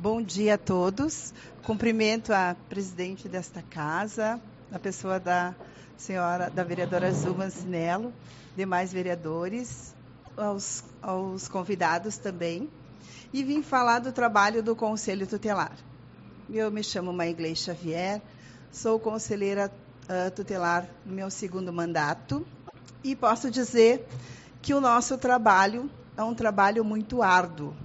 Bom dia a todos. Cumprimento a presidente desta casa, na pessoa da vereadora Zuma Ancinello, demais vereadores, aos convidados também. E vim falar do trabalho do Conselho Tutelar. Eu me chamo Maigley Xavier, sou conselheira tutelar no meu segundo mandato e posso dizer que o nosso trabalho é um trabalho muito árduo,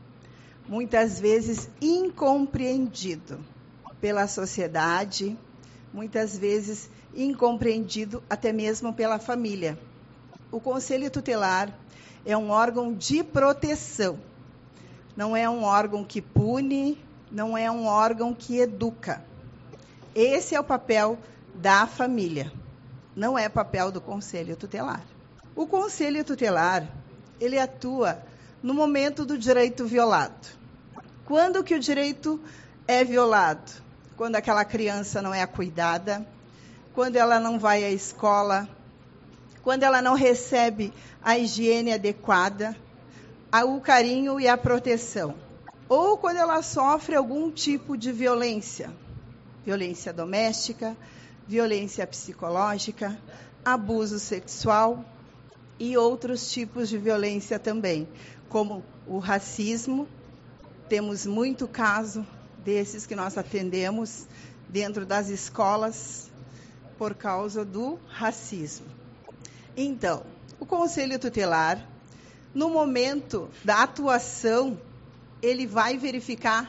muitas vezes incompreendido pela sociedade, muitas vezes incompreendido até mesmo pela família. O Conselho Tutelar é um órgão de proteção, não é um órgão que pune, não é um órgão que educa. Esse é o papel da família, não é papel do Conselho Tutelar. O Conselho Tutelar, ele atua no momento do direito violado. Quando que o direito é violado? Quando aquela criança não é cuidada, quando ela não vai à escola, quando ela não recebe a higiene adequada, o carinho e a proteção. Ou quando ela sofre algum tipo de violência, violência doméstica, violência psicológica, abuso sexual e outros tipos de violência também, como o racismo. Temos muito caso desses que nós atendemos dentro das escolas por causa do racismo. Então, o Conselho Tutelar, no momento da atuação, ele vai verificar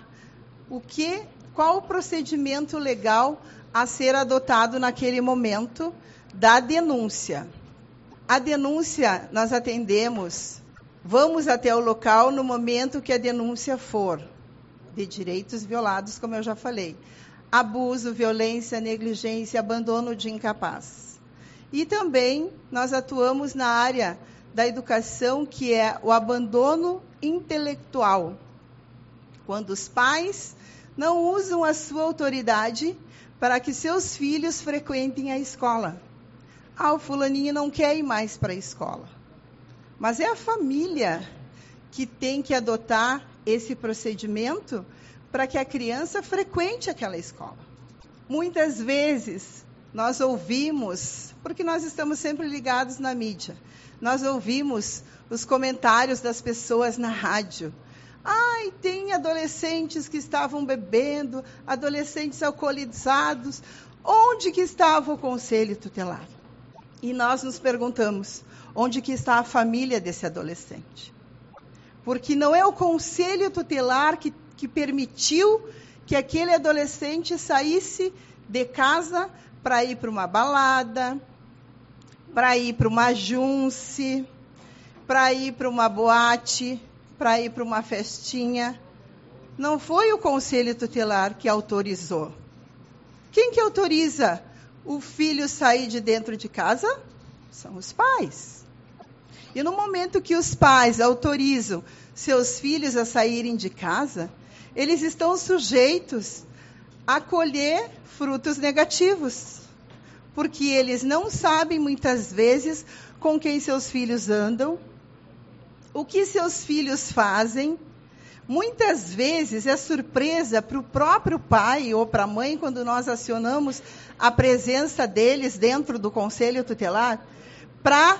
qual o procedimento legal a ser adotado naquele momento da denúncia. A denúncia nós atendemos, vamos até o local no momento que a denúncia for de direitos violados, como eu já falei. Abuso, violência, negligência, abandono de incapaz. E também nós atuamos na área da educação, que é o abandono intelectual. Quando os pais não usam a sua autoridade para que seus filhos frequentem a escola. O fulaninho não quer ir mais para a escola. Mas é a família que tem que adotar esse procedimento para que a criança frequente aquela escola. Muitas vezes nós ouvimos, porque nós estamos sempre ligados na mídia, nós ouvimos os comentários das pessoas na rádio. Tem adolescentes que estavam bebendo, adolescentes alcoolizados. Onde que estava o Conselho Tutelar? E nós nos perguntamos, onde que está a família desse adolescente? Porque não é o Conselho Tutelar que permitiu que aquele adolescente saísse de casa para ir para uma balada, para ir para uma junce, para ir para uma boate, para ir para uma festinha. Não foi o Conselho Tutelar que autorizou. Quem que autoriza o filho sair de dentro de casa? São os pais. E no momento que os pais autorizam seus filhos a saírem de casa, eles estão sujeitos a colher frutos negativos. Porque eles não sabem, muitas vezes, com quem seus filhos andam, o que seus filhos fazem. Muitas vezes é surpresa para o próprio pai ou para a mãe, quando nós acionamos a presença deles dentro do Conselho Tutelar, para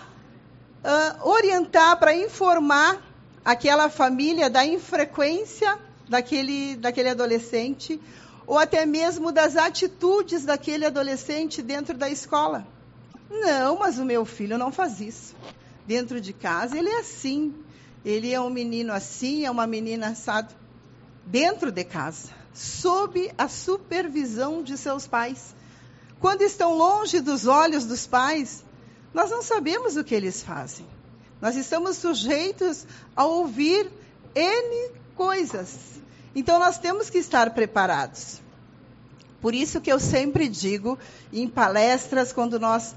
orientar, para informar aquela família da infrequência daquele adolescente, ou até mesmo das atitudes daquele adolescente dentro da escola. Não, mas o meu filho não faz isso. Dentro de casa, ele é assim. Ele é um menino assim, é uma menina assado. Dentro de casa, sob a supervisão de seus pais. Quando estão longe dos olhos dos pais, nós não sabemos o que eles fazem. Nós estamos sujeitos a ouvir N coisas. Então, nós temos que estar preparados. Por isso que eu sempre digo, em palestras, quando nós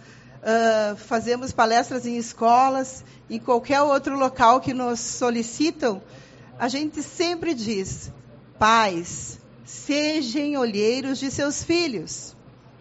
fazemos palestras em escolas, em qualquer outro local que nos solicitam, a gente sempre diz: pais, sejam olheiros de seus filhos.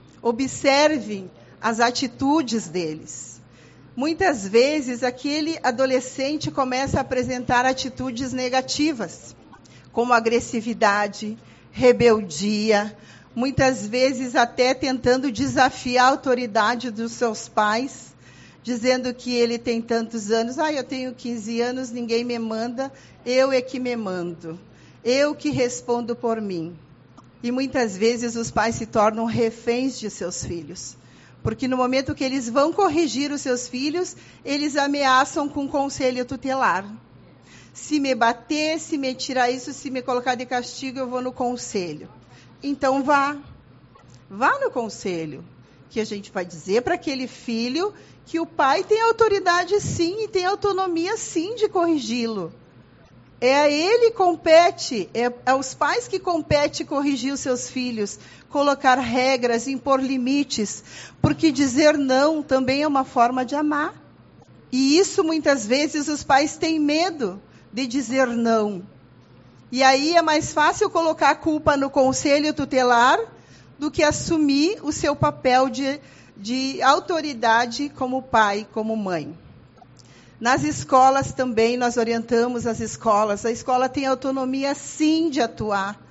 Observem as atitudes deles. Muitas vezes, aquele adolescente começa a apresentar atitudes negativas. como agressividade, rebeldia, muitas vezes até tentando desafiar a autoridade dos seus pais, dizendo que ele tem tantos anos, eu tenho 15 anos, ninguém me manda, eu é que me mando, eu que respondo por mim. E muitas vezes os pais se tornam reféns de seus filhos, porque no momento que eles vão corrigir os seus filhos, eles ameaçam com conselho tutelar. Se me bater, se me tirar isso, se me colocar de castigo, eu vou no conselho. Então vá no conselho, que a gente vai dizer para aquele filho que o pai tem autoridade sim, e tem autonomia sim de corrigi-lo. É a ele compete, é aos pais que compete corrigir os seus filhos, colocar regras, impor limites, porque dizer não também é uma forma de amar. E isso muitas vezes os pais têm medo de dizer não. E aí é mais fácil colocar a culpa no conselho tutelar do que assumir o seu papel de autoridade como pai, como mãe. Nas escolas também, nós orientamos as escolas. A escola tem autonomia, sim, de atuar.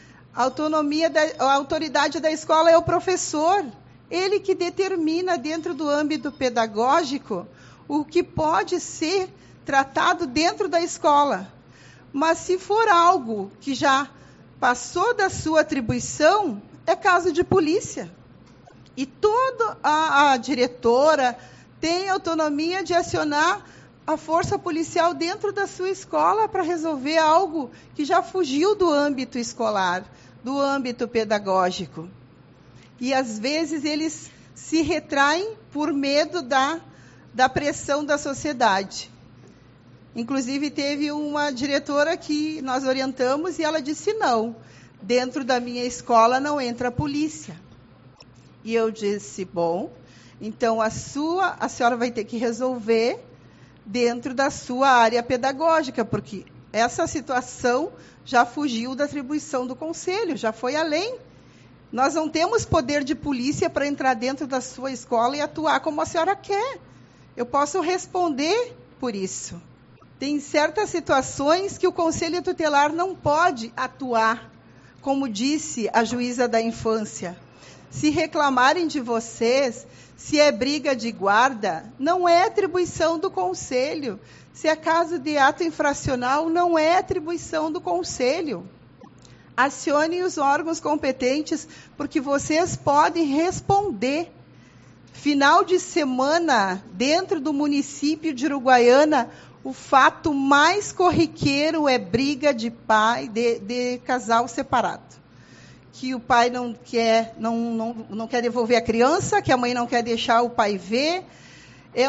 A autoridade da escola é o professor. Ele que determina, dentro do âmbito pedagógico, o que pode ser tratado dentro da escola. Mas se for algo que já passou da sua atribuição, é caso de polícia. E toda a diretora tem autonomia de acionar a força policial dentro da sua escola para resolver algo que já fugiu do âmbito escolar, do âmbito pedagógico. E, às vezes, eles se retraem por medo da pressão da sociedade. Inclusive, teve uma diretora que nós orientamos e ela disse não. Dentro da minha escola não entra a polícia. E eu disse, bom, então a senhora vai ter que resolver dentro da sua área pedagógica, porque essa situação já fugiu da atribuição do conselho, já foi além. Nós não temos poder de polícia para entrar dentro da sua escola e atuar como a senhora quer. Eu posso responder por isso. Tem certas situações que o conselho tutelar não pode atuar, como disse a juíza da infância. Se reclamarem de vocês, se é briga de guarda, não é atribuição do conselho. Se é caso de ato infracional, não é atribuição do conselho. Acione os órgãos competentes, porque vocês podem responder. Final de semana, dentro do município de Uruguaiana, o fato mais corriqueiro é briga de pai, de casal separado. Que o pai não quer devolver a criança, que a mãe não quer deixar o pai ver. É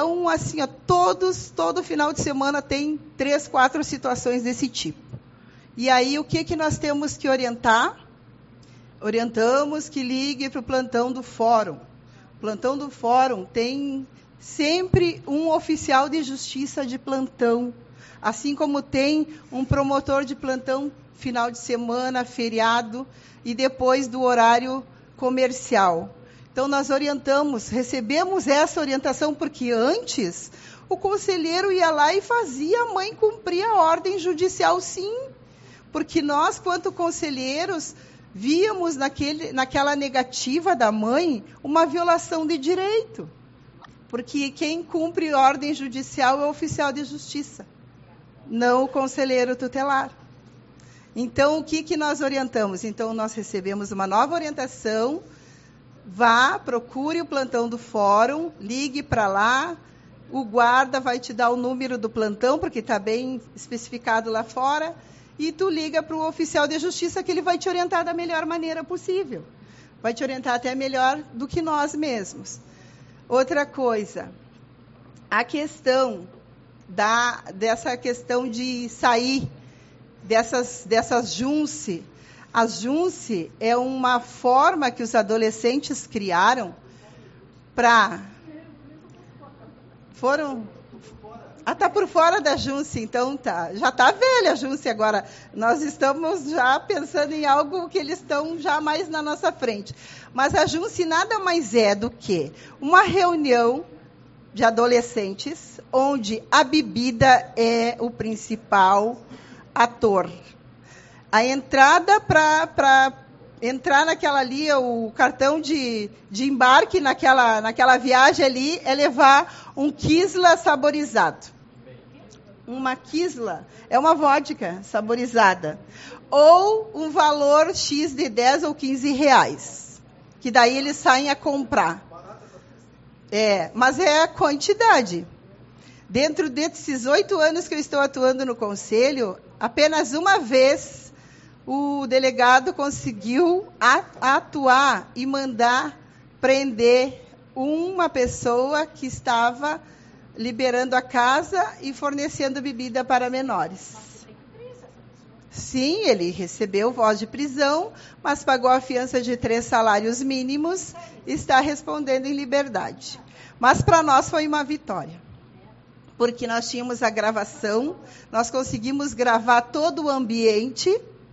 todo final de semana tem 3, 4 situações desse tipo. E aí, o que nós temos que orientar? Orientamos que ligue para o plantão do fórum. O plantão do fórum tem sempre um oficial de justiça de plantão, assim como tem um promotor de plantão final de semana, feriado, e depois do horário comercial. Então, nós orientamos, recebemos essa orientação, porque antes o conselheiro ia lá e fazia a mãe cumprir a ordem judicial, sim. Porque nós, quanto conselheiros, víamos naquela negativa da mãe uma violação de direito. Porque quem cumpre ordem judicial é o oficial de justiça, não o conselheiro tutelar. Então, o que nós orientamos? Então, nós recebemos uma nova orientação. Vá, procure o plantão do fórum, ligue para lá, o guarda vai te dar o número do plantão, porque está bem especificado lá fora, e tu liga para o oficial de justiça, que ele vai te orientar da melhor maneira possível. Vai te orientar até melhor do que nós mesmos. Outra coisa, a questão dessa questão de sair dessas JUNCE. A JUNCE é uma forma que os adolescentes criaram para... Está por fora da JUNCE, então tá. Já está velha a JUNCE agora. Nós estamos já pensando em algo que eles estão já mais na nossa frente. Mas a JUNCE nada mais é do que uma reunião de adolescentes onde a bebida é o principal ator. A entrada para entrar naquela ali, o cartão de embarque naquela viagem ali, é levar um Kisla saborizado. Uma Kisla é uma vodka saborizada. Ou um valor X de 10 ou 15 reais. Que daí eles saem a comprar. Mas é a quantidade. Dentro desses 8 anos que eu estou atuando no Conselho, apenas uma vez o delegado conseguiu atuar e mandar prender uma pessoa que estava liberando a casa e fornecendo bebida para menores. Sim, ele recebeu voz de prisão, mas pagou a fiança de 3 salários mínimos e está respondendo em liberdade. Mas para nós foi uma vitória, porque nós tínhamos a gravação, nós conseguimos gravar todo o ambiente,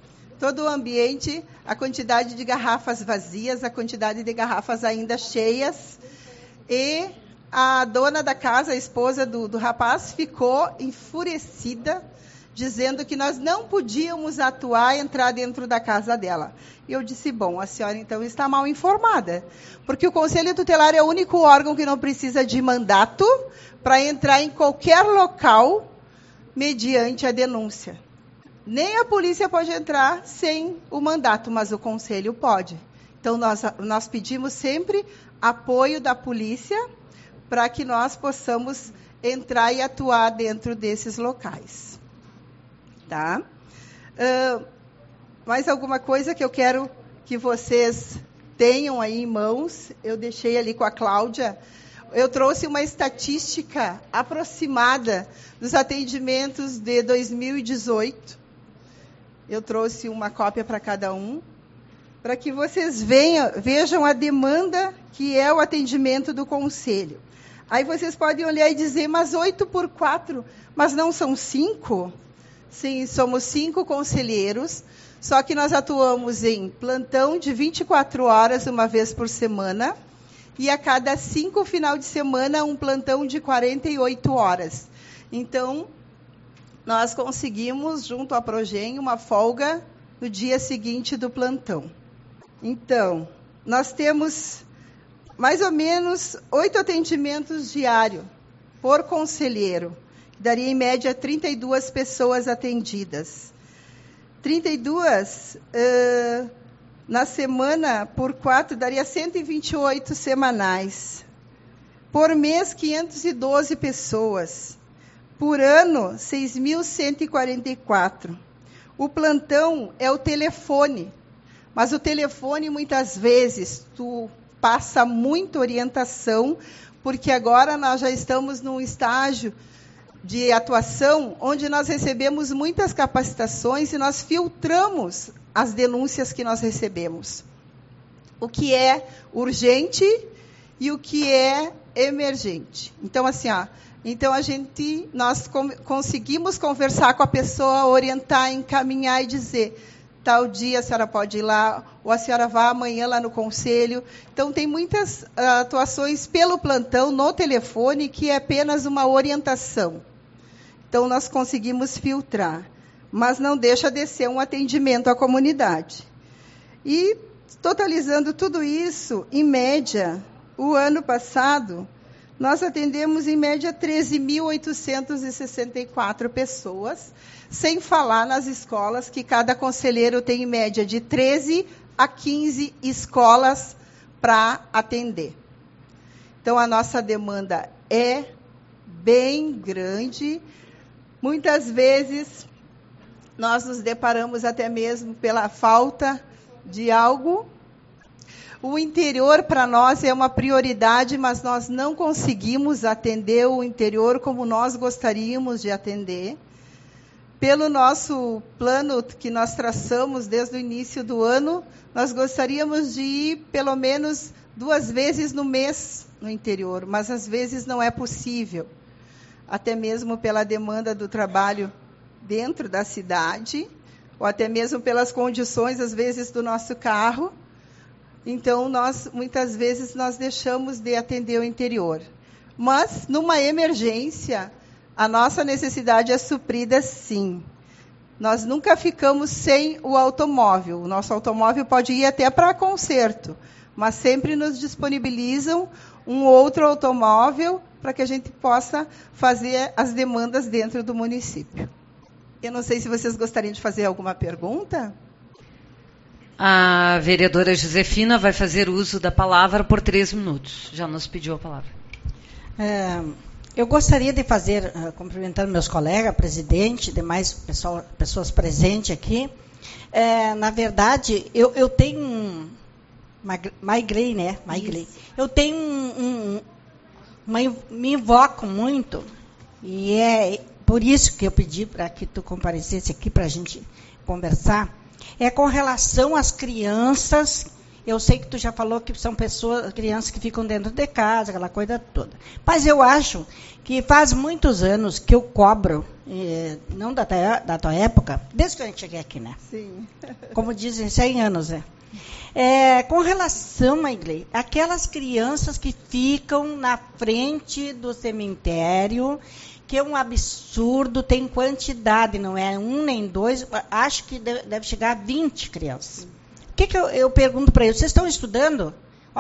a quantidade de garrafas vazias, a quantidade de garrafas ainda cheias, e a dona da casa, a esposa do rapaz, ficou enfurecida, dizendo que nós não podíamos atuar e entrar dentro da casa dela. E eu disse, bom, a senhora então está mal informada, porque o Conselho Tutelar é o único órgão que não precisa de mandato para entrar em qualquer local mediante a denúncia. Nem a polícia pode entrar sem o mandato, mas o Conselho pode. Então, nós pedimos sempre apoio da polícia para que nós possamos entrar e atuar dentro desses locais. Tá? Mais alguma coisa que eu quero que vocês tenham aí em mãos? Eu deixei ali com a Cláudia. Eu trouxe uma estatística aproximada dos atendimentos de 2018. Eu trouxe uma cópia para cada um, para que vocês vejam a demanda que é o atendimento do Conselho. Aí vocês podem olhar e dizer, mas 8 por 4, mas não são 5? Sim, somos 5 conselheiros, só que nós atuamos em plantão de 24 horas, uma vez por semana, e a cada 5 final de semana, um plantão de 48 horas. Então, nós conseguimos, junto à Progem, uma folga no dia seguinte do plantão. Então, nós temos mais ou menos 8 atendimentos diários por conselheiro, que daria em média 32 pessoas atendidas. 32 na semana por 4 daria 128 semanais. Por mês, 512 pessoas. Por ano, 6.144. O plantão é o telefone, mas o telefone, muitas vezes, tu passa muita orientação, porque agora nós já estamos num estágio de atuação onde nós recebemos muitas capacitações e nós filtramos as denúncias que nós recebemos. O que é urgente e o que é emergente. Então, assim, nós conseguimos conversar com a pessoa, orientar, encaminhar e dizer, tal dia a senhora pode ir lá, ou a senhora vai amanhã lá no conselho. Então, tem muitas atuações pelo plantão, no telefone, que é apenas uma orientação. Então, nós conseguimos filtrar, mas não deixa de ser um atendimento à comunidade. E, totalizando tudo isso, em média, o ano passado, nós atendemos, em média, 13.864 pessoas, sem falar nas escolas, que cada conselheiro tem, em média, de 13 a 15 escolas para atender. Então, a nossa demanda é bem grande. Muitas vezes, nós nos deparamos até mesmo pela falta de algo. O interior, para nós, é uma prioridade, mas nós não conseguimos atender o interior como nós gostaríamos de atender. Pelo nosso plano que nós traçamos desde o início do ano, nós gostaríamos de ir pelo menos 2 vezes no mês no interior, mas às vezes não é possível, até mesmo pela demanda do trabalho dentro da cidade, ou até mesmo pelas condições, às vezes, do nosso carro. Então, muitas vezes, nós deixamos de atender o interior. Mas, numa emergência, a nossa necessidade é suprida, sim. nós nunca ficamos sem o automóvel. O nosso automóvel pode ir até para conserto, mas sempre nos disponibilizam um outro automóvel para que a gente possa fazer as demandas dentro do município. Eu não sei se vocês gostariam de fazer alguma pergunta. A vereadora Josefina vai fazer uso da palavra por 3 minutos. Já nos pediu a palavra. Eu gostaria de fazer, cumprimentando meus colegas, presidente, demais pessoas presentes aqui. Na verdade, eu tenho migraine, né? Migraine. Eu tenho me invoco muito, e é por isso que eu pedi para que tu comparecesse aqui para a gente conversar. É com relação às crianças. Eu sei que tu já falou que são crianças que ficam dentro de casa, aquela coisa toda. Mas eu acho que faz muitos anos que eu cobro, não da tua época, desde que a gente cheguei aqui, né? Sim. Como dizem, 100 anos, né? Com relação, Magley, aquelas crianças que ficam na frente do cemitério, que é um absurdo, tem quantidade, não é 1 nem 2, acho que deve chegar a 20 crianças. O que eu pergunto para eles? Vocês estão estudando?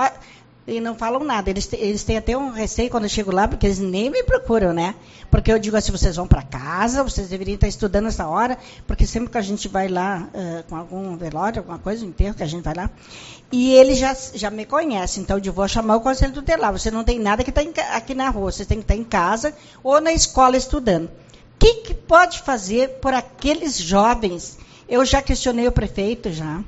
E não falam nada. Eles têm até um receio quando eu chego lá, porque eles nem me procuram, né? Porque eu digo assim, vocês vão para casa, vocês deveriam estar estudando essa hora, porque sempre que a gente vai lá com algum velório, alguma coisa, um enterro, que a gente vai lá, e eles já me conhecem, então eu vou chamar o conselho tutelar. Você não tem nada que está aqui na rua, você tem que estar em casa ou na escola estudando. O que pode fazer por aqueles jovens? Eu já questionei o prefeito, já.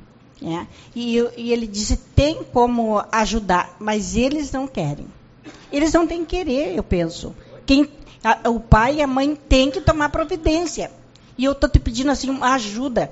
E ele disse, tem como ajudar, mas eles não querem. Eles não têm que querer, eu penso. O pai e a mãe têm que tomar providência. E eu estou te pedindo assim, uma ajuda,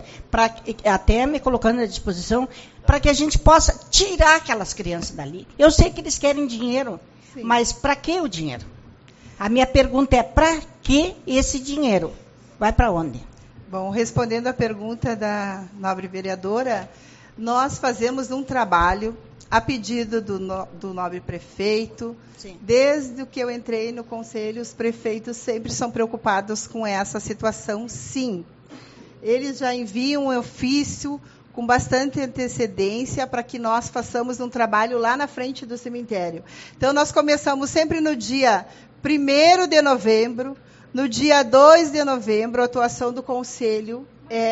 até me colocando à disposição, para que a gente possa tirar aquelas crianças dali. Eu sei que eles querem dinheiro, sim, mas para que o dinheiro? A minha pergunta é, para que esse dinheiro? Vai para onde? Bom, respondendo à pergunta da nobre vereadora, nós fazemos um trabalho a pedido do nobre prefeito. Sim. Desde que eu entrei no conselho, os prefeitos sempre são preocupados com essa situação, sim. Eles já enviam um ofício com bastante antecedência para que nós façamos um trabalho lá na frente do cemitério. Então, nós começamos sempre no dia 1º de novembro, no dia 2 de novembro, a atuação do conselho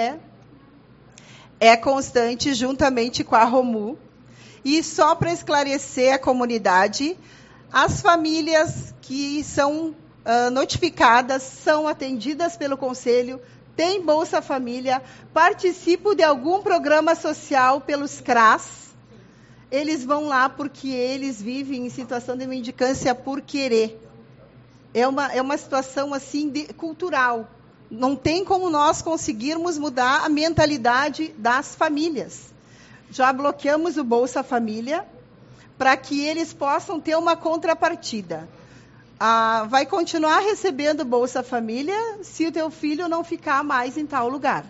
é constante, juntamente com a Romu. E só para esclarecer a comunidade, as famílias que são notificadas são atendidas pelo Conselho, têm Bolsa Família, participam de algum programa social pelos CRAS. Eles vão lá porque eles vivem em situação de mendicância por querer. É uma situação assim cultural. Não tem como nós conseguirmos mudar a mentalidade das famílias. Já bloqueamos o Bolsa Família para que eles possam ter uma contrapartida. Vai continuar recebendo Bolsa Família se o teu filho não ficar mais em tal lugar.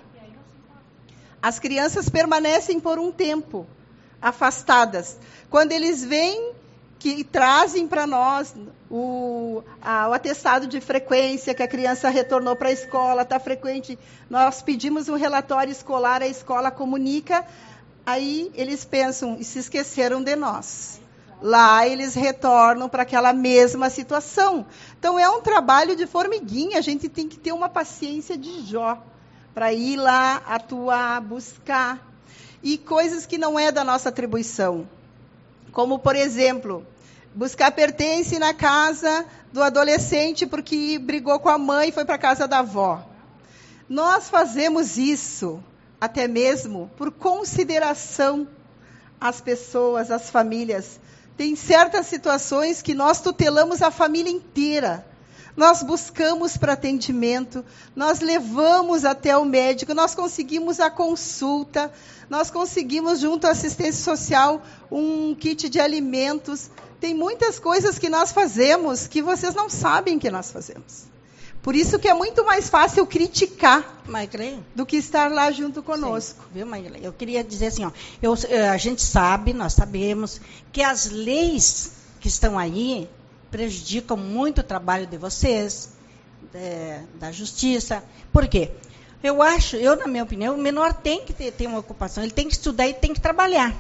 As crianças permanecem por um tempo afastadas. Quando eles vêm, que trazem para nós o atestado de frequência, que a criança retornou para a escola, está frequente, nós pedimos um relatório escolar, a escola comunica, aí eles pensam, e se esqueceram de nós. Lá eles retornam para aquela mesma situação. Então, é um trabalho de formiguinha, a gente tem que ter uma paciência de Jó, para ir lá, atuar, buscar. E coisas que não é da nossa atribuição. Como, por exemplo, buscar pertence na casa do adolescente porque brigou com a mãe e foi para a casa da avó. Nós fazemos isso até mesmo por consideração às pessoas, às famílias. Tem certas situações que nós tutelamos a família inteira. Nós buscamos para atendimento, nós levamos até o médico, nós conseguimos a consulta, nós conseguimos, junto à assistência social, um kit de alimentos. Tem muitas coisas que nós fazemos que vocês não sabem que nós fazemos. Por isso que é muito mais fácil criticar do que estar lá junto conosco. Sim, viu, Maíra? Eu queria dizer assim, a gente sabe, nós sabemos que as leis que estão aí prejudicam muito o trabalho de vocês, da justiça. Por quê? Eu, na minha opinião, o menor tem que ter uma ocupação, ele tem que estudar e tem que trabalhar.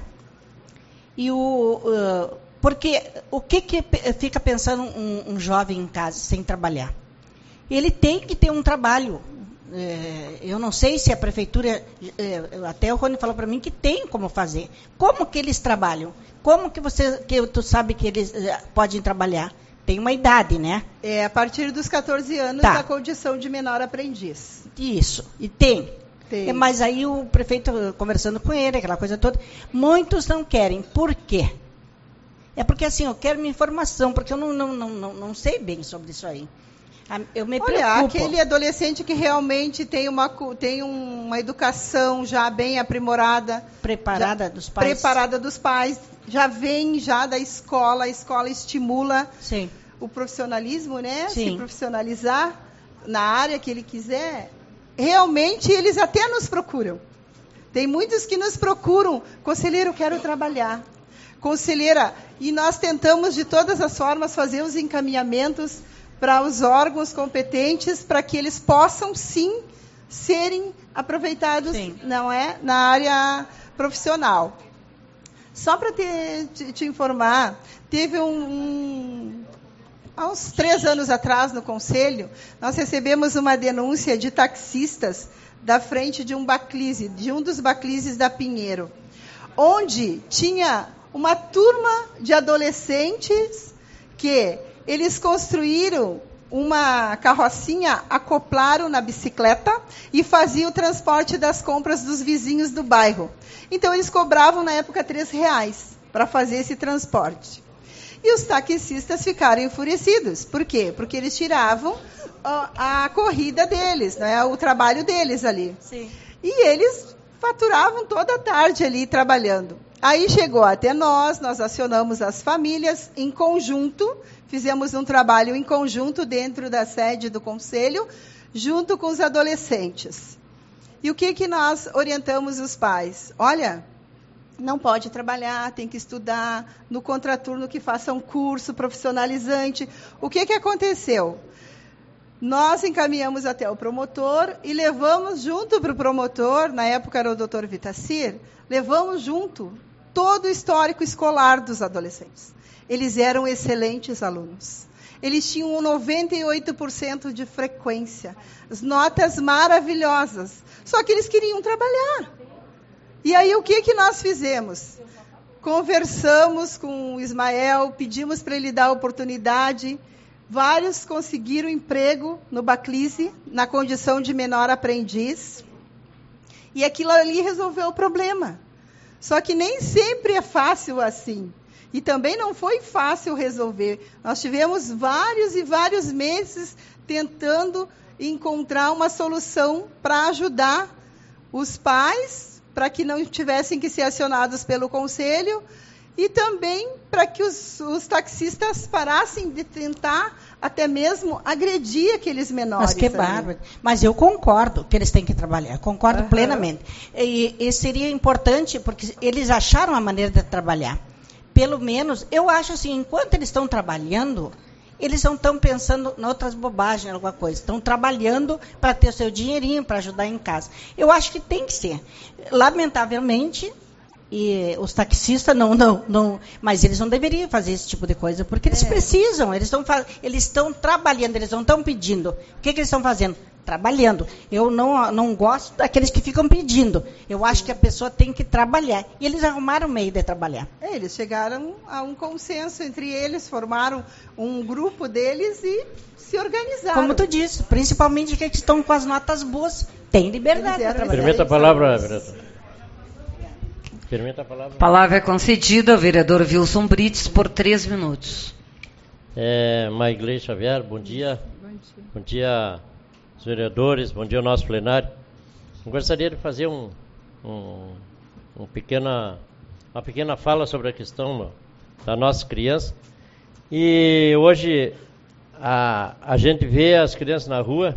Porque o que fica pensando um jovem em casa sem trabalhar? Ele tem que ter um trabalho. Eu não sei se a prefeitura, até o Rony falou para mim que tem como fazer. Como que eles trabalham? Como que tu sabe que eles podem trabalhar? Tem uma idade, né? A partir dos 14 anos Tá. da condição de menor aprendiz. Isso, e tem. Tem. Mas aí o prefeito, conversando com ele, aquela coisa toda, muitos não querem. Por quê? É porque assim, eu quero minha informação, porque eu não sei bem sobre isso aí. Eu me preocupo. Aquele adolescente que realmente tem uma educação já bem aprimorada. Preparada dos pais. Preparada dos pais. Já vem já da escola, a escola estimula Sim. o profissionalismo, né? Sim. Se profissionalizar na área que ele quiser. Realmente, eles até nos procuram. Tem muitos que nos procuram. Conselheiro, eu quero trabalhar. Conselheira, e nós tentamos de todas as formas fazer os encaminhamentos para os órgãos competentes para que eles possam, sim, serem aproveitados, não é, na área profissional. Só para te informar, teve há uns 3 anos atrás, no Conselho, nós recebemos uma denúncia de taxistas da frente de um dos baclises da Pinheiro, onde tinha uma turma de adolescentes que eles construíram uma carrocinha, acoplaram na bicicleta e faziam o transporte das compras dos vizinhos do bairro. Então, eles cobravam, na época, R$3 para fazer esse transporte. E os taxistas ficaram enfurecidos. Por quê? Porque eles tiravam a corrida deles, né? O trabalho deles ali. Sim. E eles faturavam toda a tarde ali trabalhando. Aí chegou até nós acionamos as famílias em conjunto, fizemos um trabalho em conjunto dentro da sede do Conselho, junto com os adolescentes. E o que nós orientamos os pais? Olha, não pode trabalhar, tem que estudar, no contraturno que faça um curso profissionalizante. O que aconteceu? Nós encaminhamos até o promotor e levamos junto para o promotor, na época era o Dr. Vitacir, levamos junto todo o histórico escolar dos adolescentes. Eles eram excelentes alunos. Eles tinham 98% de frequência, as notas maravilhosas. Só que eles queriam trabalhar. E aí o que nós fizemos? Conversamos com o Ismael, pedimos para ele dar a oportunidade. Vários conseguiram emprego no Baclise, na condição de menor aprendiz. E aquilo ali resolveu o problema. Só que nem sempre é fácil assim. E também não foi fácil resolver. Nós tivemos vários e vários meses tentando encontrar uma solução para ajudar os pais, para que não tivessem que ser acionados pelo Conselho, e também para que os taxistas parassem de tentar até mesmo agredir aqueles menores. Mas que bárbaro. Mas eu concordo que eles têm que trabalhar, concordo plenamente. E seria importante, porque eles acharam a maneira de trabalhar. Pelo menos, eu acho assim, enquanto eles estão trabalhando, eles não estão pensando em outras bobagens, alguma coisa. Estão trabalhando para ter o seu dinheirinho, para ajudar em casa. Eu acho que tem que ser. Lamentavelmente, e os taxistas não, mas eles não deveriam fazer esse tipo de coisa, porque eles precisam, eles estão trabalhando, eles não estão pedindo. O que eles estão fazendo? Trabalhando. Eu não gosto daqueles que ficam pedindo. Eu acho que a pessoa tem que trabalhar. E eles arrumaram um meio de trabalhar. Eles chegaram a um consenso entre eles, formaram um grupo deles e se organizaram. Como tu disse, principalmente que estão com as notas boas, tem liberdade para trabalhar. Permita a palavra, vereador. Permita a palavra. A palavra é concedida ao vereador Wilson Brites por 3 minutos. Maigley Xavier, bom dia. Bom dia, os vereadores, bom dia ao nosso plenário. Eu gostaria de fazer uma pequena fala sobre a questão da nossa criança. E hoje a gente vê as crianças na rua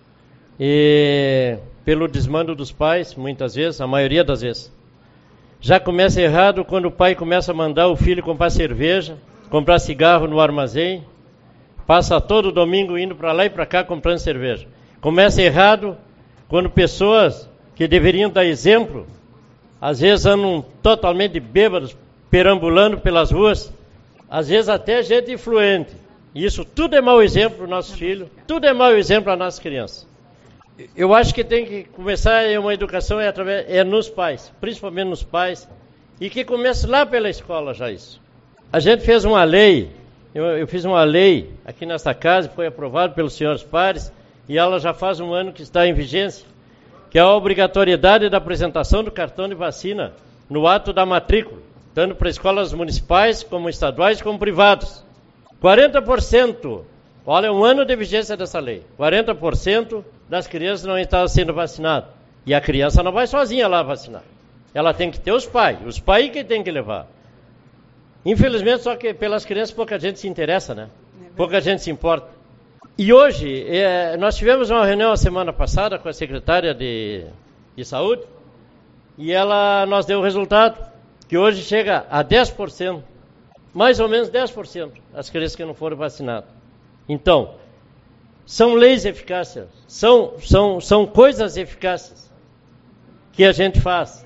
e pelo desmando dos pais, muitas vezes, a maioria das vezes. Já começa errado quando o pai começa a mandar o filho comprar cerveja, comprar cigarro no armazém, passa todo domingo indo para lá e para cá comprando cerveja. Começa errado quando pessoas que deveriam dar exemplo, às vezes andam totalmente bêbados, perambulando pelas ruas, às vezes até gente influente. Isso tudo é mau exemplo para os nossos filhos, tudo é mau exemplo para as nossas crianças. Eu acho que tem que começar uma educação nos pais, principalmente nos pais, e que comece lá pela escola já isso. A gente fez uma lei, eu fiz uma lei aqui nesta casa, foi aprovada pelos senhores pares, e ela já faz um ano que está em vigência, que é a obrigatoriedade da apresentação do cartão de vacina no ato da matrícula, tanto para escolas municipais, como estaduais, como privados. 40%, olha, um ano de vigência dessa lei, 40% das crianças não estavam sendo vacinadas. E a criança não vai sozinha lá vacinar. Ela tem que ter os pais que tem que levar. Infelizmente, só que pelas crianças pouca gente se interessa, né? Pouca gente se importa. E hoje, nós tivemos uma reunião a semana passada com a secretária de saúde, e ela nos deu o resultado, que hoje chega a 10%, mais ou menos 10%, as crianças que não foram vacinadas. Então, são leis eficazes, são coisas eficazes que a gente faz.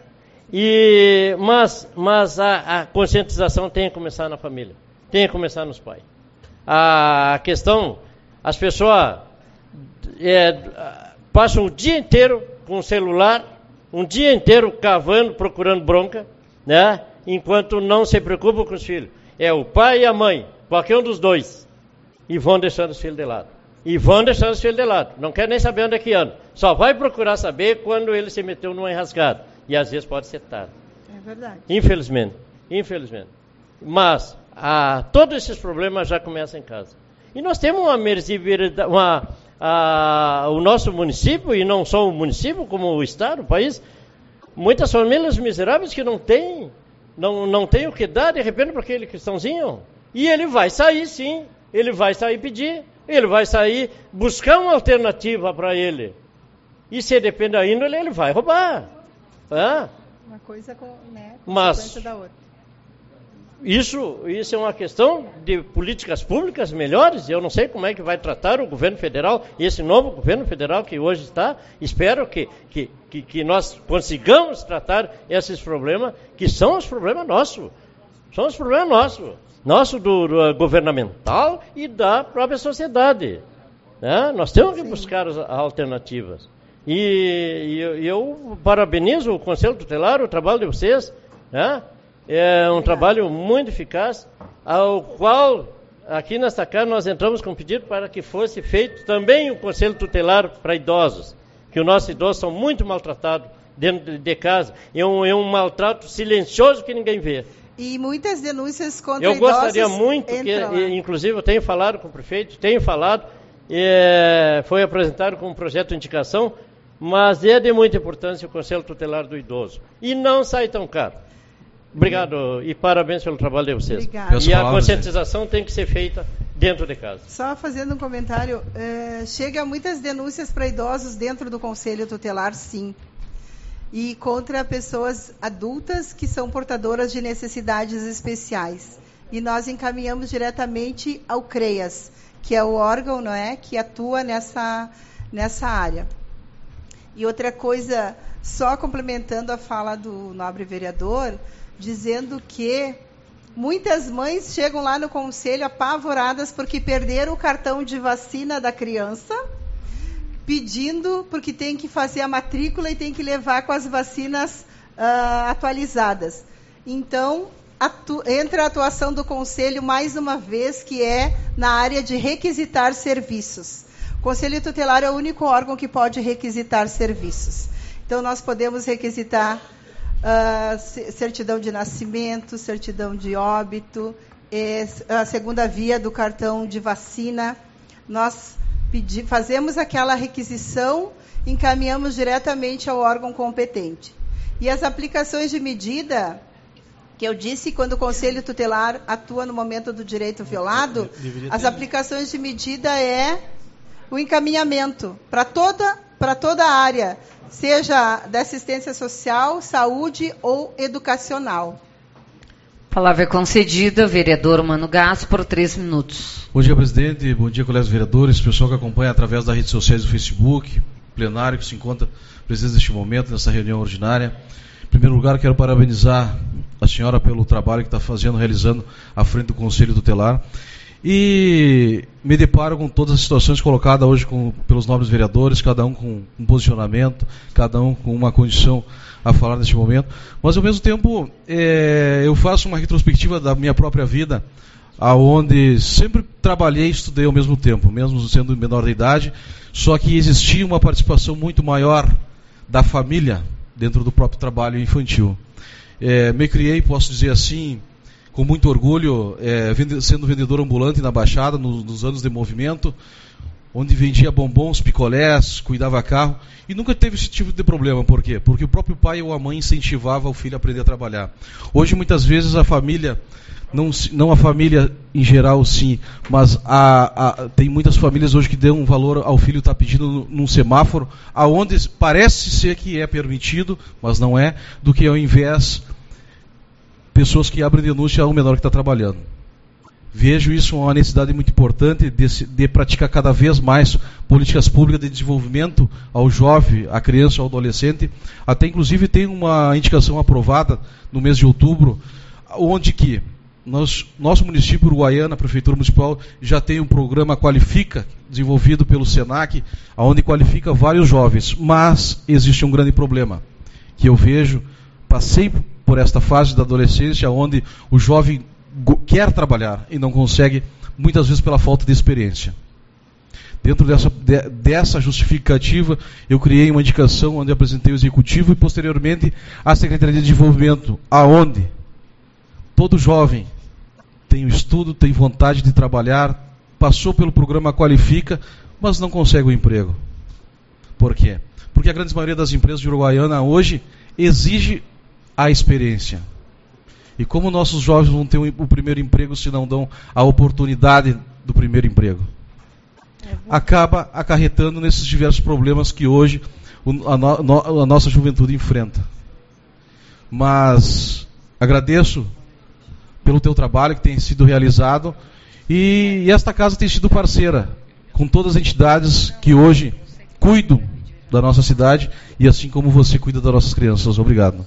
Mas a conscientização tem que começar na família, tem que começar nos pais. A questão, as pessoas passam o dia inteiro com o celular, um dia inteiro cavando, procurando bronca, né? Enquanto não se preocupam com os filhos. É o pai e a mãe, qualquer um dos dois, e vão deixando os filhos de lado. Não quer nem saber onde é que anda. Só vai procurar saber quando ele se meteu numa enrascada. E às vezes pode ser tarde. É verdade. Infelizmente. Mas todos esses problemas já começam em casa. E nós temos o nosso município, e não só o município, como o estado, o país, muitas famílias miseráveis que não têm o que dar de repente para aquele cristãozinho. E ele vai sair, sim. Ele vai sair pedir. Ele vai sair buscar uma alternativa para ele. E se depende da índole, ele vai roubar. Uma coisa consequência da outra. Isso é uma questão de políticas públicas melhores. Eu não sei como é que vai tratar o governo federal, esse novo governo federal que hoje está. Espero que nós consigamos tratar esses problemas, que são os problemas nossos. São os problemas nossos. Nosso do governamental e da própria sociedade. Né? Nós temos que buscar as alternativas. E eu parabenizo o Conselho Tutelar, o trabalho de vocês, né? É um trabalho muito eficaz, ao qual, aqui nesta casa, nós entramos com um pedido para que fosse feito também o Conselho Tutelar para idosos, que os nossos idosos são muito maltratados dentro de casa, é um maltrato silencioso que ninguém vê. E muitas denúncias contra idosos. Eu gostaria muito, inclusive eu tenho falado com o prefeito, foi apresentado como projeto de indicação, mas é de muita importância o Conselho Tutelar do Idoso. E não sai tão caro. Obrigado e parabéns pelo trabalho de vocês. Obrigado. E a conscientização tem que ser feita dentro de casa. Só fazendo um comentário, chega muitas denúncias para idosos dentro do Conselho Tutelar, sim. E contra pessoas adultas que são portadoras de necessidades especiais. E nós encaminhamos diretamente ao CREAS, que é o órgão, não é, que atua nessa área. E outra coisa, só complementando a fala do nobre vereador, dizendo que muitas mães chegam lá no conselho apavoradas porque perderam o cartão de vacina da criança, pedindo, porque tem que fazer a matrícula e tem que levar com as vacinas atualizadas. Então, entra a atuação do conselho mais uma vez, que é na área de requisitar serviços. O Conselho Tutelar é o único órgão que pode requisitar serviços. Então, nós podemos requisitar certidão de nascimento, certidão de óbito, a segunda via do cartão de vacina. Nós fazemos aquela requisição, encaminhamos diretamente ao órgão competente. E as aplicações de medida, que eu disse, quando o Conselho Tutelar atua no momento do direito violado, as aplicações de medida é o encaminhamento para toda a área, seja da assistência social, saúde ou educacional. Palavra é concedida, vereador Mano Gás, por 3 minutos. Bom dia, presidente. Bom dia, colegas vereadores, pessoal que acompanha através das redes sociais do Facebook. plenário que se encontra presente neste momento, nessa reunião ordinária. Em primeiro lugar, quero parabenizar a senhora pelo trabalho que está realizando à frente do Conselho Tutelar. E me deparo com todas as situações colocadas hoje pelos nobres vereadores, cada um com um posicionamento, cada um com uma condição a falar neste momento. Mas, ao mesmo tempo, eu faço uma retrospectiva da minha própria vida, aonde sempre trabalhei e estudei ao mesmo tempo, mesmo sendo menor de idade, só que existia uma participação muito maior da família dentro do próprio trabalho infantil. Me criei, posso dizer assim, com muito orgulho, sendo vendedor ambulante na Baixada, nos anos de movimento, onde vendia bombons, picolés, cuidava carro, e nunca teve esse tipo de problema. Por quê? Porque o próprio pai ou a mãe incentivava o filho a aprender a trabalhar. Hoje, muitas vezes, a família, não a família em geral, sim, mas tem muitas famílias hoje que dão um valor ao filho estar pedindo num semáforo, aonde parece ser que é permitido, mas não é, do que ao invés pessoas que abrem denúncia ao menor que está trabalhando. Vejo isso uma necessidade muito importante de praticar cada vez mais políticas públicas de desenvolvimento ao jovem, à criança, ao adolescente. Até inclusive tem uma indicação aprovada no mês de outubro, onde que nosso município, Uruguaiana, a Prefeitura Municipal, já tem um programa Qualifica, desenvolvido pelo SENAC, onde qualifica vários jovens. Mas existe um grande problema, que eu vejo, passei por esta fase da adolescência, onde o jovem quer trabalhar e não consegue, muitas vezes pela falta de experiência. Dentro dessa justificativa, eu criei uma indicação onde apresentei o Executivo e, posteriormente, a Secretaria de Desenvolvimento, aonde todo jovem tem o estudo, tem vontade de trabalhar, passou pelo programa Qualifica, mas não consegue o emprego. Por quê? Porque a grande maioria das empresas de Uruguaiana hoje exige a experiência. E como nossos jovens vão ter o primeiro emprego se não dão a oportunidade do primeiro emprego? Acaba acarretando nesses diversos problemas que hoje a nossa juventude enfrenta. Mas agradeço pelo teu trabalho que tem sido realizado, e esta casa tem sido parceira com todas as entidades que hoje cuidam da nossa cidade, e assim como você cuida das nossas crianças. Obrigado.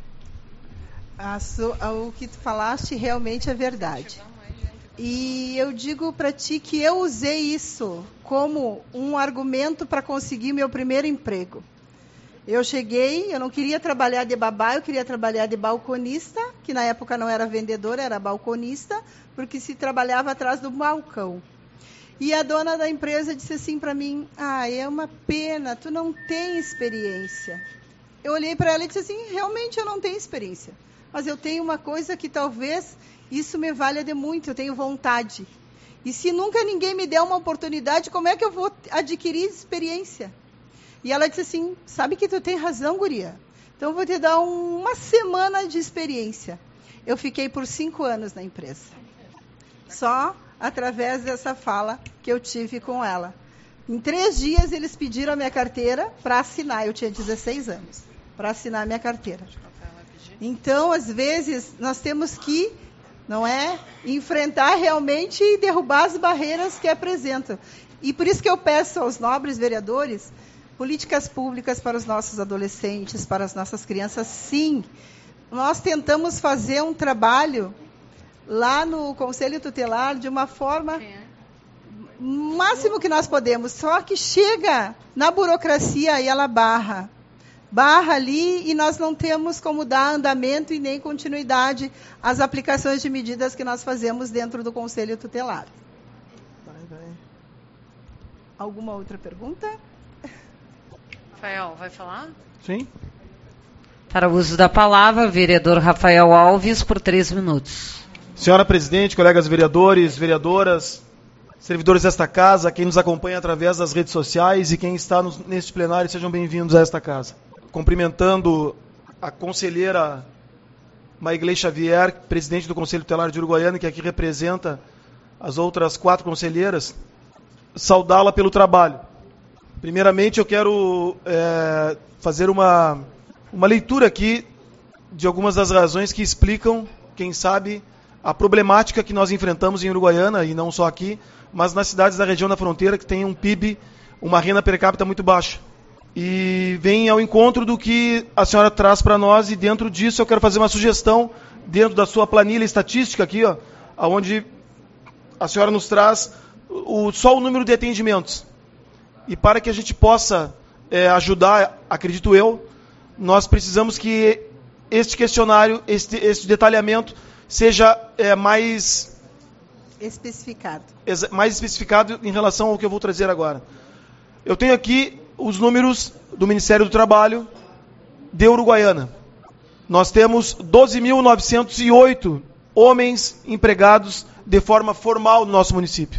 O que tu falaste realmente é verdade. E eu digo para ti que eu usei isso como um argumento para conseguir meu primeiro emprego. Eu cheguei, eu não queria trabalhar de babá, eu queria trabalhar de balconista, que na época não era vendedora, era balconista, porque se trabalhava atrás do balcão. E a dona da empresa disse assim para mim: é uma pena, tu não tem experiência. Eu olhei para ela e disse assim: realmente eu não tenho experiência. Mas eu tenho uma coisa que talvez isso me valha de muito, eu tenho vontade. E se nunca ninguém me der uma oportunidade, como é que eu vou adquirir experiência? E ela disse assim: sabe que tu tem razão, guria. Então eu vou te dar uma semana de experiência. Eu fiquei por 5 anos na empresa. Só através dessa fala que eu tive com ela. Em 3 dias eles pediram a minha carteira para assinar. Eu tinha 16 anos. Para assinar a minha carteira. Então, às vezes, nós temos que, enfrentar realmente e derrubar as barreiras que apresentam. E por isso que eu peço aos nobres vereadores políticas públicas para os nossos adolescentes, para as nossas crianças. Sim, nós tentamos fazer um trabalho lá no Conselho Tutelar de uma forma máximo que nós podemos, só que chega na burocracia e ela barra ali, e nós não temos como dar andamento e nem continuidade às aplicações de medidas que nós fazemos dentro do Conselho Tutelar. Alguma outra pergunta? Rafael, vai falar? Sim. Para o uso da palavra, vereador Rafael Alves, por 3 minutos. Senhora Presidente, colegas vereadores, vereadoras, servidores desta casa, quem nos acompanha através das redes sociais e quem está neste plenário, sejam bem-vindos a esta casa. Cumprimentando a conselheira Maigley Xavier, presidente do Conselho Tutelar de Uruguaiana, que aqui representa as outras 4 conselheiras, saudá-la pelo trabalho. Primeiramente, eu quero fazer uma leitura aqui de algumas das razões que explicam, quem sabe, a problemática que nós enfrentamos em Uruguaiana, e não só aqui, mas nas cidades da região da fronteira, que tem um PIB, uma renda per capita muito baixa. e vem ao encontro do que a senhora traz para nós, e dentro disso eu quero fazer uma sugestão, dentro da sua planilha estatística aqui, ó, onde a senhora nos traz só o número de atendimentos. E para que a gente possa ajudar, acredito eu, nós precisamos que este questionário, este detalhamento, seja mais especificado em relação ao que eu vou trazer agora. Eu tenho aqui os números do Ministério do Trabalho de Uruguaiana. Nós temos 12.908 homens empregados de forma formal no nosso município.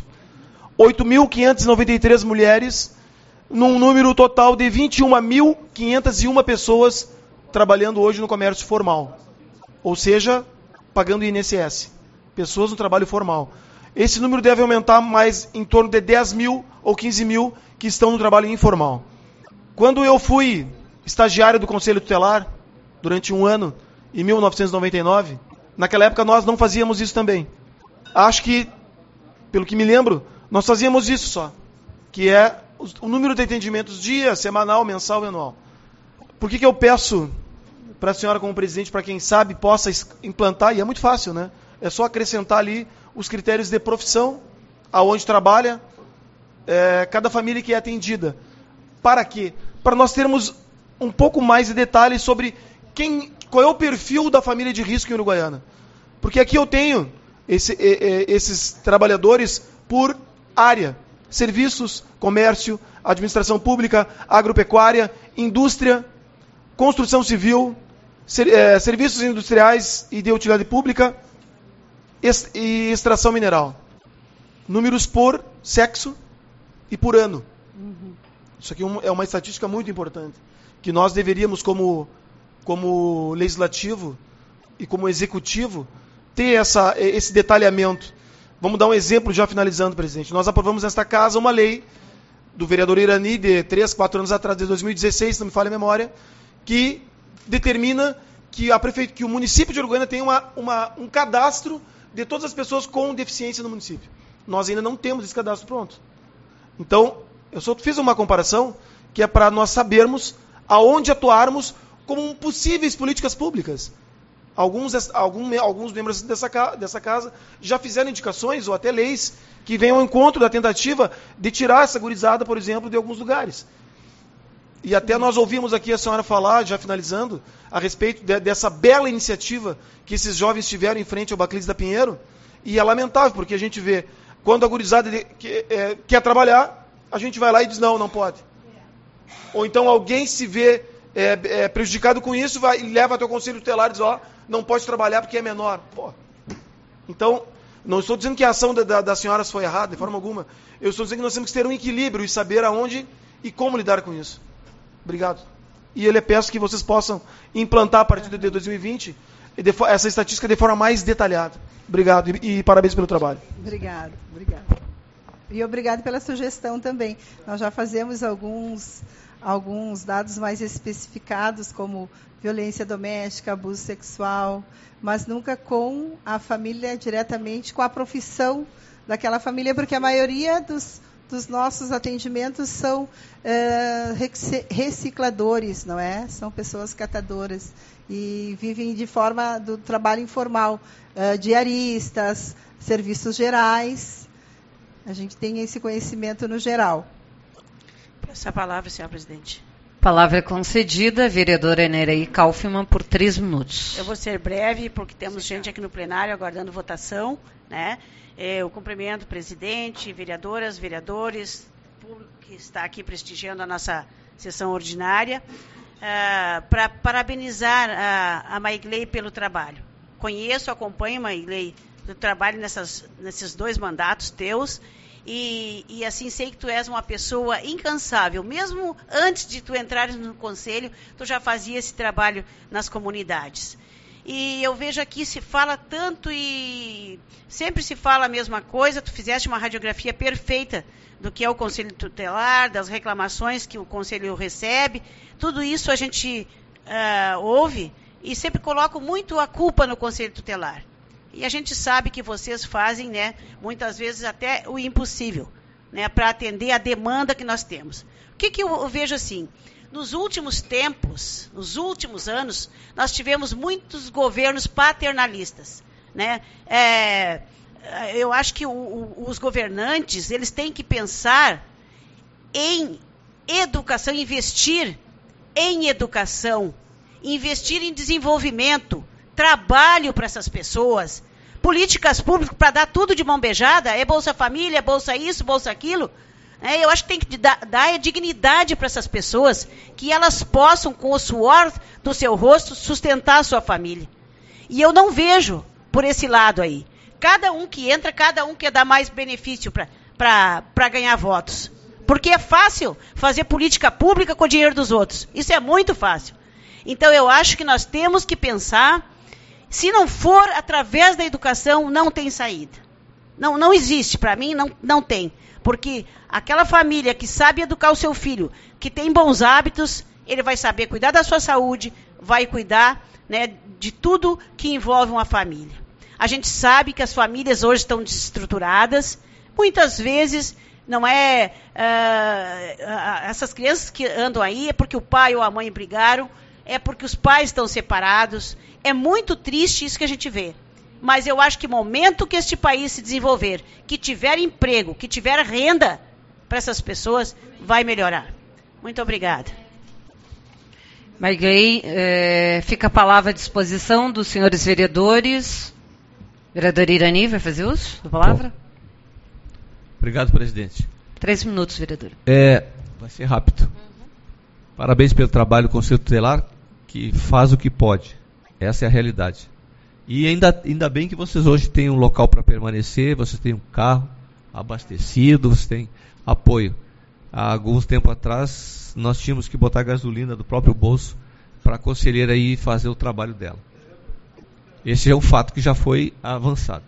8.593 mulheres, num número total de 21.501 pessoas trabalhando hoje no comércio formal. Ou seja, pagando INSS. Pessoas no trabalho formal. Esse número deve aumentar mais em torno de 10 mil ou 15 mil que estão no trabalho informal. Quando eu fui estagiário do Conselho Tutelar, durante um ano, em 1999, naquela época nós não fazíamos isso também. Acho que, pelo que me lembro, nós fazíamos isso só, que é o número de atendimentos dia, semanal, mensal e anual. Por que eu peço para a senhora, como presidente, para quem sabe, possa implantar, e é muito fácil, né? É só acrescentar ali os critérios de profissão, aonde trabalha, cada família que é atendida. Para quê? Para nós termos um pouco mais de detalhes sobre qual é o perfil da família de risco em Uruguaiana. Porque aqui eu tenho esses trabalhadores por área: serviços, comércio, administração pública, agropecuária, indústria, construção civil, serviços industriais e de utilidade pública e extração mineral. Números por sexo e por ano. Isso aqui é uma estatística muito importante, que nós deveríamos, como legislativo e como executivo, ter esse detalhamento. Vamos dar um exemplo, já finalizando, presidente. Nós aprovamos nesta casa uma lei do vereador Irani, de 3, 4 anos atrás, de 2016, se não me falha a memória, que determina que o município de Uruguaiana tem um cadastro de todas as pessoas com deficiência no município. Nós ainda não temos esse cadastro pronto. Então, eu só fiz uma comparação que é para nós sabermos aonde atuarmos como possíveis políticas públicas. Alguns membros dessa casa já fizeram indicações ou até leis que venham ao encontro da tentativa de tirar essa gurizada, por exemplo, de alguns lugares. E até nós ouvimos aqui a senhora falar, já finalizando, a respeito dessa bela iniciativa que esses jovens tiveram em frente ao Baclides da Pinheiro. E é lamentável, porque a gente vê, quando a gurizada quer trabalhar, a gente vai lá e diz, não pode. Ou então alguém se vê prejudicado com isso, vai e leva até o Conselho Tutelar e diz, não pode trabalhar porque é menor. Pô. Então, não estou dizendo que a ação das senhoras foi errada, de forma alguma. Eu estou dizendo que nós temos que ter um equilíbrio e saber aonde e como lidar com isso. Obrigado. E eu lhe peço que vocês possam implantar a partir de 2020 essa estatística de forma mais detalhada. Obrigado e parabéns pelo trabalho. Obrigado. E obrigado pela sugestão também. Nós já fazemos alguns dados mais especificados, como violência doméstica, abuso sexual, mas nunca com a família diretamente, com a profissão daquela família, porque a maioria dos nossos atendimentos são recicladores, não é? São pessoas catadoras e vivem de forma do trabalho informal, diaristas, serviços gerais. A gente tem esse conhecimento no geral. Essa palavra, senhora presidente. Palavra concedida, vereadora Nereide Kaufmann, por 3 minutos. Eu vou ser breve, porque temos gente aqui no plenário aguardando votação, né? Eu cumprimento o presidente, vereadoras, vereadores, público que está aqui prestigiando a nossa sessão ordinária, para parabenizar a Maigley pelo trabalho. Acompanho, Maigley, do trabalho nesses 2 mandatos teus, e assim sei que tu és uma pessoa incansável. Mesmo antes de tu entrares no conselho, tu já fazia esse trabalho nas comunidades. E eu vejo aqui, se fala tanto e sempre se fala a mesma coisa. Tu fizeste uma radiografia perfeita do que é o Conselho Tutelar, das reclamações que o Conselho recebe. Tudo isso a gente ouve e sempre coloco muito a culpa no Conselho Tutelar. E a gente sabe que vocês fazem, né, muitas vezes até o impossível, né, para atender a demanda que nós temos. O que eu vejo assim? Nos últimos tempos, nos últimos anos, nós tivemos muitos governos paternalistas, né? Eu acho que os governantes, eles têm que pensar em educação, investir em educação, investir em desenvolvimento, trabalho para essas pessoas, políticas públicas para dar tudo de mão beijada, é Bolsa Família, é Bolsa isso, Bolsa aquilo. Eu acho que tem que dar dignidade para essas pessoas, que elas possam, com o suor do seu rosto, sustentar a sua família. E eu não vejo por esse lado aí. Cada um que entra, cada um quer dar mais benefício para ganhar votos. Porque é fácil fazer política pública com o dinheiro dos outros. Isso é muito fácil. Então, eu acho que nós temos que pensar, se não for através da educação, não tem saída. Não existe, para mim, não tem. Porque aquela família que sabe educar o seu filho, que tem bons hábitos, ele vai saber cuidar da sua saúde, vai cuidar, né, de tudo que envolve uma família. A gente sabe que as famílias hoje estão desestruturadas. Muitas vezes, não é... essas crianças que andam aí é porque o pai ou a mãe brigaram, é porque os pais estão separados. É muito triste isso que a gente vê. Mas eu acho que o momento que este país se desenvolver, que tiver emprego, que tiver renda para essas pessoas, vai melhorar. Muito obrigada. Marguei, fica a palavra à disposição dos senhores vereadores. Vereador Irani, vai fazer uso da palavra? Obrigado, presidente. 3 minutos, vereador. Vai ser rápido. Parabéns pelo trabalho do Conselho Tutelar, que faz o que pode. Essa é a realidade. E ainda bem que vocês hoje têm um local para permanecer, vocês têm um carro abastecido, vocês têm apoio. Há alguns tempos atrás, nós tínhamos que botar gasolina do próprio bolso para a conselheira ir fazer o trabalho dela. Esse é um fato que já foi avançado.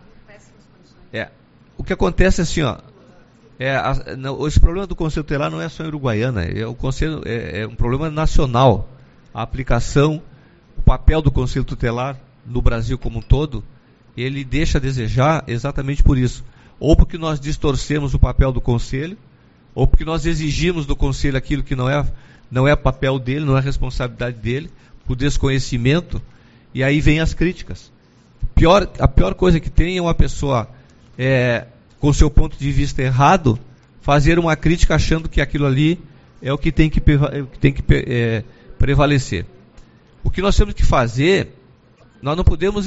O que acontece é assim, esse problema do Conselho Tutelar não é só em Uruguaiana, é um problema nacional. A aplicação, o papel do Conselho Tutelar no Brasil como um todo, ele deixa a desejar exatamente por isso. Ou porque nós distorcemos o papel do Conselho, ou porque nós exigimos do Conselho aquilo que não é papel dele, não é responsabilidade dele, por desconhecimento, e aí vem as críticas. A pior coisa que tem é uma pessoa, com seu ponto de vista errado, fazer uma crítica achando que aquilo ali é o que tem que prevalecer. O que nós temos que fazer, nós não podemos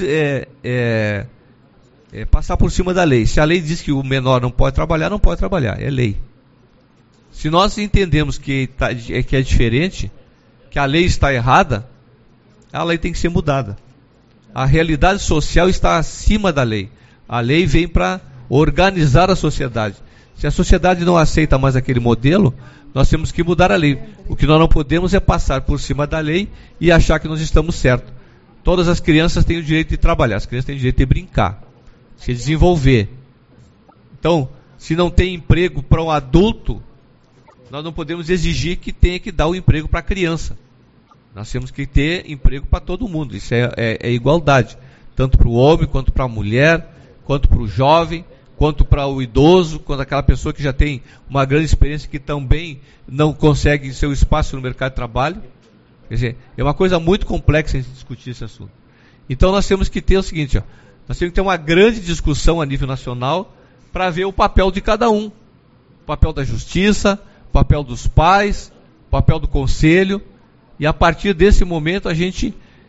passar por cima da lei. Se a lei diz que o menor não pode trabalhar, não pode trabalhar, é lei. Se nós entendemos que é diferente, que a lei está errada, a lei tem que ser mudada. A realidade social está acima da lei. A lei vem para organizar a sociedade. Se a sociedade não aceita mais aquele modelo, nós temos que mudar a lei. O que nós não podemos é passar por cima da lei e achar que nós estamos certos. Todas as crianças têm o direito de trabalhar, as crianças têm o direito de brincar, de se desenvolver. Então, se não tem emprego para um adulto, nós não podemos exigir que tenha que dar o emprego para a criança. Nós temos que ter emprego para todo mundo. Isso é igualdade. Tanto para o homem, quanto para a mulher, quanto para o jovem, quanto para o idoso, quanto aquela pessoa que já tem uma grande experiência que também não consegue seu espaço no mercado de trabalho. Quer dizer, é uma coisa muito complexa a gente discutir esse assunto. Então nós temos que ter o seguinte, nós temos que ter uma grande discussão a nível nacional para ver o papel de cada um. O papel da justiça, o papel dos pais, o papel do conselho. E a partir desse momento a gente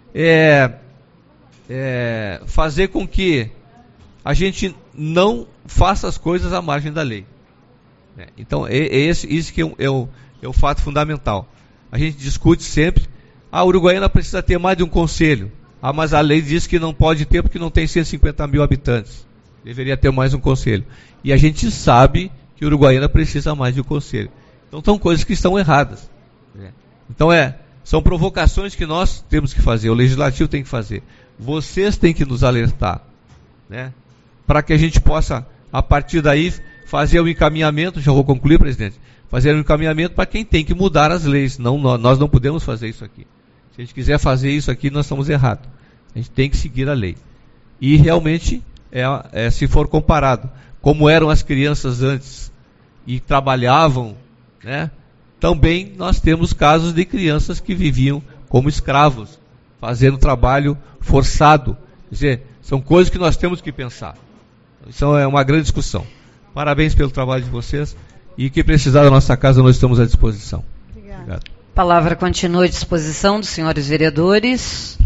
fazer com que a gente não faça as coisas à margem da lei. Então isso que é o fato fundamental. A gente discute sempre, a Uruguaiana precisa ter mais de um conselho. Mas a lei diz que não pode ter porque não tem 150 mil habitantes. Deveria ter mais um conselho. E a gente sabe que Uruguaiana precisa mais de um conselho. Então são coisas que estão erradas. Então são provocações que nós temos que fazer, o legislativo tem que fazer. Vocês têm que nos alertar, para que a gente possa, a partir daí, fazer o encaminhamento, já vou concluir, presidente, fazer um encaminhamento para quem tem que mudar as leis. Nós não podemos fazer isso aqui. Se a gente quiser fazer isso aqui, nós estamos errados. A gente tem que seguir a lei. E realmente, se for comparado, como eram as crianças antes, e trabalhavam, também nós temos casos de crianças que viviam como escravos, fazendo trabalho forçado. Quer dizer, são coisas que nós temos que pensar. Isso é uma grande discussão. Parabéns pelo trabalho de vocês e que precisar da nossa casa, nós estamos à disposição. Obrigado. A palavra continua à disposição dos senhores vereadores.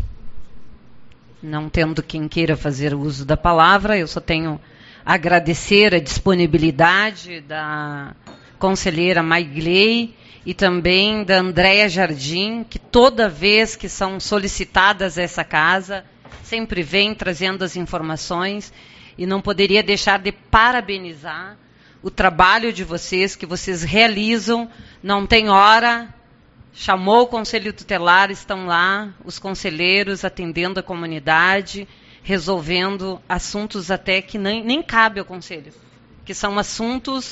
Não tendo quem queira fazer uso da palavra, eu só tenho a agradecer a disponibilidade da conselheira Maigley e também da Andréa Jardim, que toda vez que são solicitadas a essa casa, sempre vem trazendo as informações, e não poderia deixar de parabenizar o trabalho de vocês, que vocês realizam, não tem hora. Chamou o Conselho Tutelar, estão lá os conselheiros atendendo a comunidade, resolvendo assuntos até que nem cabe ao Conselho, que são assuntos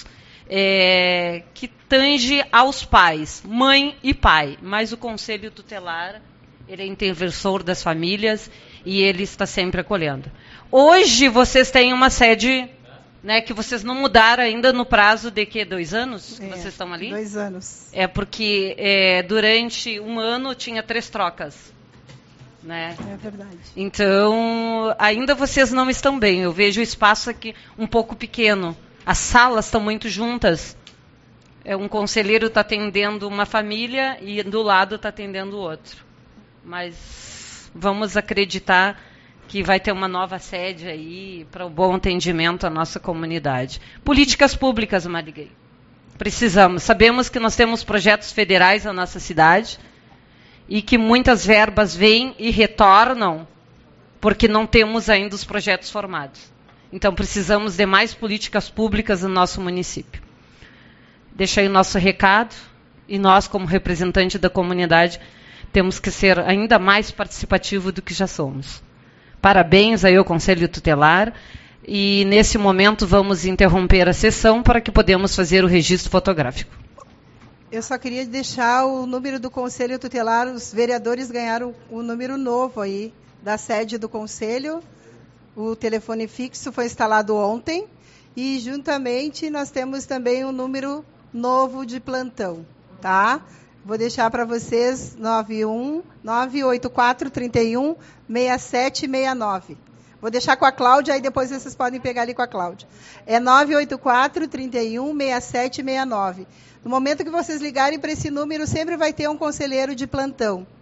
que tangem aos pais, mãe e pai, mas o Conselho Tutelar, ele é interventor das famílias e ele está sempre acolhendo. Hoje vocês têm uma sede, né, que vocês não mudaram ainda no prazo de 2 anos que vocês estão ali? 2 anos. É porque durante 1 ano tinha 3 trocas. Né? É verdade. Então, ainda vocês não estão bem. Eu vejo o espaço aqui um pouco pequeno. As salas estão muito juntas. Um conselheiro está atendendo uma família e do lado está atendendo o outro. Mas vamos acreditar que vai ter uma nova sede aí para o bom atendimento à nossa comunidade. Políticas públicas, Maigley. Precisamos. Sabemos que nós temos projetos federais na nossa cidade e que muitas verbas vêm e retornam porque não temos ainda os projetos formados. Então, precisamos de mais políticas públicas no nosso município. Deixa aí o nosso recado e nós, como representante da comunidade, temos que ser ainda mais participativos do que já somos. Parabéns aí ao Conselho Tutelar e, nesse momento, vamos interromper a sessão para que podemos fazer o registro fotográfico. Eu só queria deixar o número do Conselho Tutelar. Os vereadores ganharam o número novo aí da sede do Conselho. O telefone fixo foi instalado ontem. E, juntamente, nós temos também um número novo de plantão. Tá? Vou deixar para vocês 984316769. Vou deixar com a Cláudia, aí depois vocês podem pegar ali com a Cláudia. É 984316769. No momento que vocês ligarem para esse número, sempre vai ter um conselheiro de plantão.